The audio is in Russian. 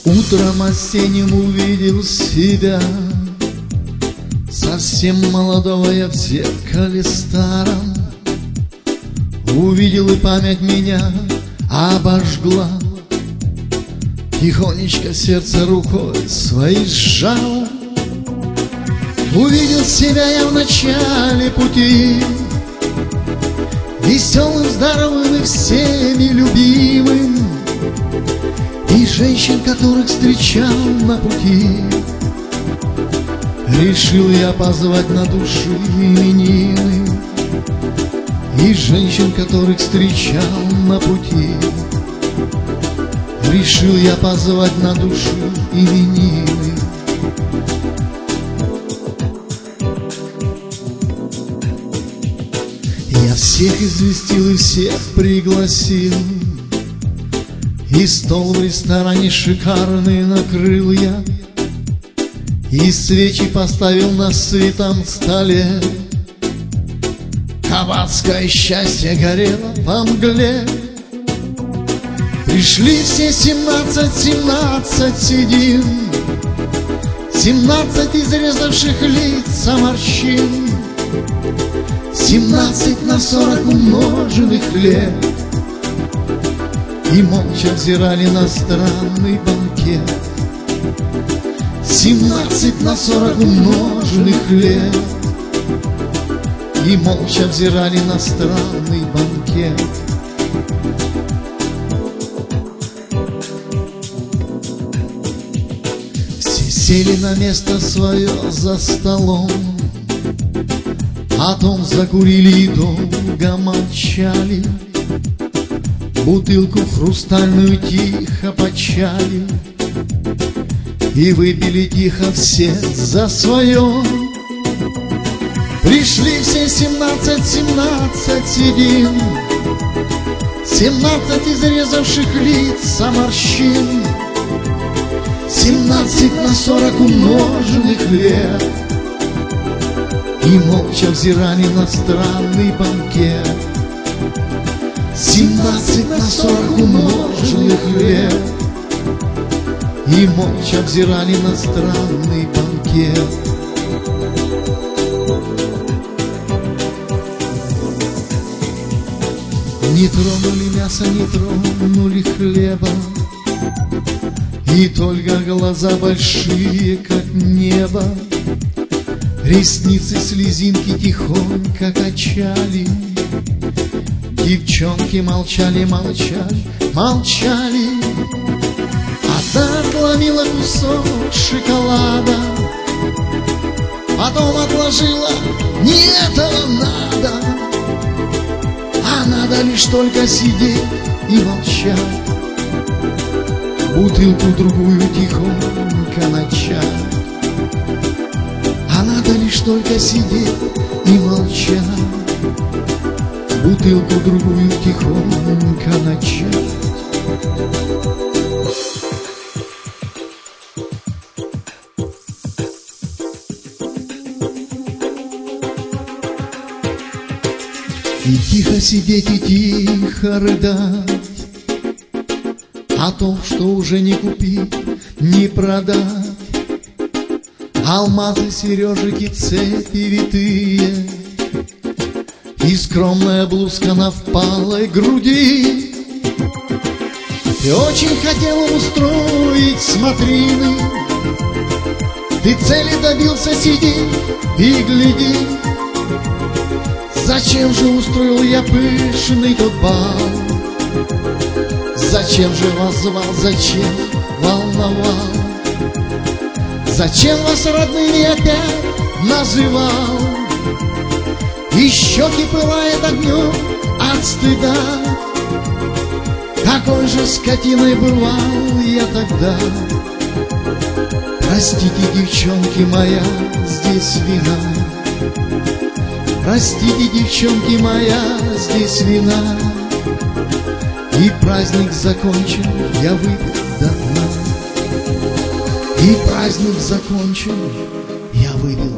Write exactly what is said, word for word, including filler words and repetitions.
Утром осенним увидел себя, совсем молодого я в зеркале старом. Увидел, и память меня обожгла. Тихонечко сердце рукой своей сжал. Увидел себя я в начале пути, веселым, здоровым и всеми любимым, и женщин, которых встречал на пути. Решил я позвать на души именины, и женщин, которых встречал на пути. Решил я позвать на души именины. Я всех известил и всех пригласил, и стол в ресторане шикарный накрыл я, и свечи поставил на сытом столе. Кабацкое счастье горело во мгле. Пришли все семнадцать, семнадцать седин, семнадцать изрезавших лица морщин, семнадцать на сорок умноженных лет, и молча взирали на странный банкет. Семнадцать на сорок умноженных лет, и молча взирали на странный банкет. Все сели на место свое за столом, потом закурили и долго молчали. Бутылку хрустальную тихо почали, и выпили тихо все за свое. Пришли все семнадцать, семнадцать седин, семнадцать изрезавших лица морщин, семнадцать на сорок умноженных лет, и молча взирали на странный банкет. Семнадцать на сорок умноженных лет, и молча взирали на странный банкет. Не тронули мяса, не тронули хлеба, и только глаза большие, как небо, ресницы слезинки тихонько качали. Девчонки молчали, молчали, молчали. Одна отломила кусок шоколада, потом отложила: не этого надо. А надо лишь только сидеть и молчать, бутылку другую тихонько начать. А надо лишь только сидеть и молчать, бутылку другую тихонько начать. И тихо сидеть, и тихо рыдать о том, что уже не купить, не продать. Алмазы, сережки, цепи витые, и скромная блузка на впалой груди. Ты очень хотела устроить смотрины, ты цели добился, сиди и гляди. Зачем же устроил я пышный тот бал? Зачем же вас звал, зачем волновал? Зачем вас родными опять называл? И щеки пылает огнем от стыда. Какой же скотиной бывал я тогда? Простите, девчонки, моя здесь вина. Простите, девчонки, моя здесь вина. И праздник закончен, я выпил до дна. И праздник закончен, я выпил